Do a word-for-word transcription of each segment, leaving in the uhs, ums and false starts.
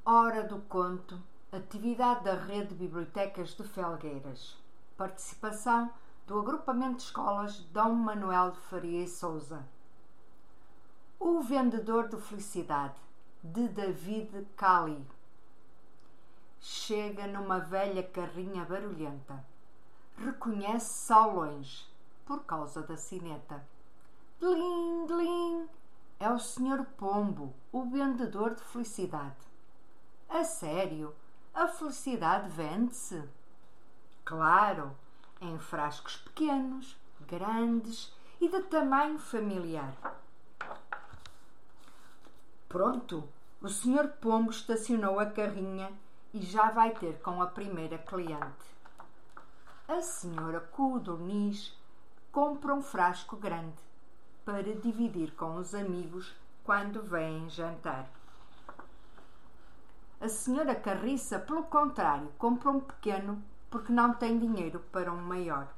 Hora do Conto, atividade da Rede de Bibliotecas de Felgueiras. Participação do Agrupamento de Escolas Dom Manuel de Faria e Sousa. O Vendedor de Felicidade, de David Cali. Chega numa velha carrinha barulhenta. Reconhece-se ao longe, por causa da sineta. Dlim, dlim! É o senhor Pombo, o vendedor de felicidade. A sério? A felicidade vende-se? Claro, em frascos pequenos, grandes e de tamanho familiar. Pronto, o senhor Pombo estacionou a carrinha e já vai ter com a primeira cliente. A senhora Codorniz compra um frasco grande para dividir com os amigos quando vêm jantar. A senhora Carriça, pelo contrário, compra um pequeno porque não tem dinheiro para um maior.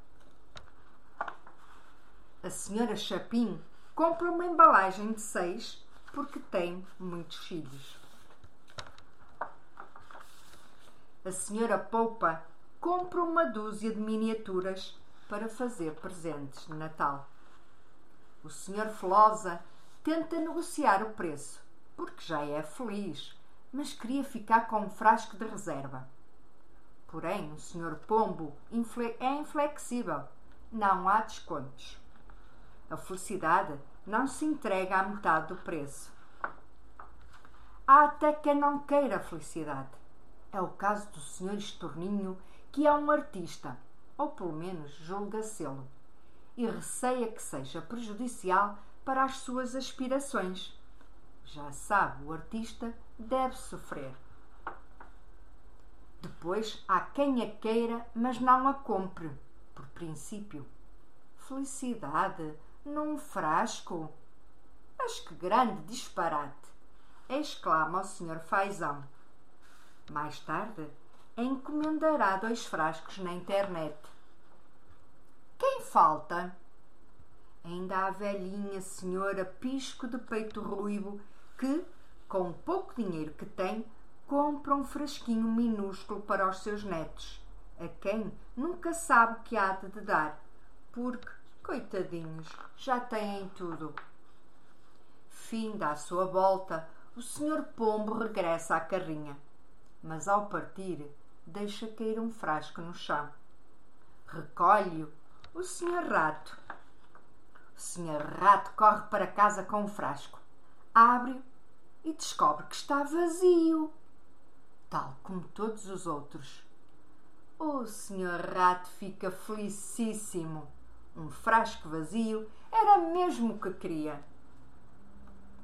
A senhora Chapim compra uma embalagem de seis porque tem muitos filhos. A senhora Poupa compra uma dúzia de miniaturas para fazer presentes de Natal. O senhor Felosa tenta negociar o preço porque já é feliz, mas queria ficar com um frasco de reserva. Porém, o senhor Pombo é inflexível. Não há descontos. A felicidade não se entrega à metade do preço. Há até quem não queira a felicidade. É o caso do senhor Estorninho, que é um artista, ou pelo menos julga sê-lo, e receia que seja prejudicial para as suas aspirações. Já sabe, o artista deve sofrer. Depois há quem a queira, mas não a compre, por princípio. Felicidade num frasco? Mas que grande disparate! Exclama o senhor Fazão. Mais tarde, encomendará dois frascos na internet. Quem falta? Ainda há a velhinha senhora Pisco de Peito Ruivo que, com o pouco dinheiro que tem, compra um frasquinho minúsculo para os seus netos, a quem nunca sabe o que há de dar, porque, coitadinhos, já têm tudo. Finda a sua volta, o senhor Pombo regressa à carrinha, mas ao partir deixa cair um frasco no chão. Recolhe-o o senhor Rato. O senhor Rato corre para casa com o frasco, abre-o e descobre que está vazio, tal como todos os outros. O senhor Rato fica felicíssimo. Um frasco vazio era mesmo o que queria.